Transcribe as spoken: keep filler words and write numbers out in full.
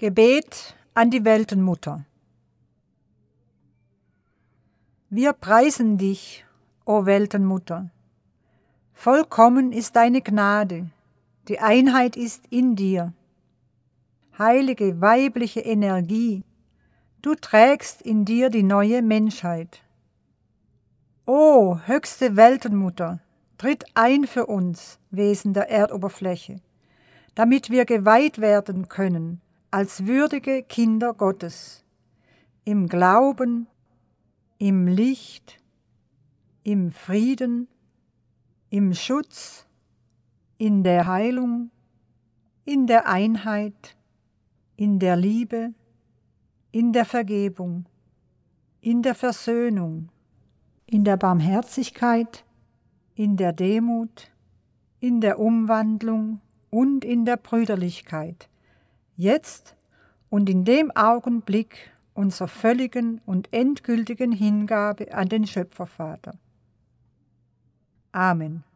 Gebet an die Weltenmutter. Wir preisen dich, o Weltenmutter. Vollkommen ist deine Gnade, die Einheit ist in dir. Heilige weibliche Energie, du trägst in dir die neue Menschheit. O höchste Weltenmutter, tritt ein für uns, Wesen der Erdoberfläche, damit wir geweiht werden können als würdige Kinder Gottes, im Glauben, im Licht, im Frieden, im Schutz, in der Heilung, in der Einheit, in der Liebe, in der Vergebung, in der Versöhnung, in der Barmherzigkeit, in der Demut, in der Umwandlung und in der Brüderlichkeit, jetzt und in dem Augenblick unserer völligen und endgültigen Hingabe an den Schöpfervater. Amen.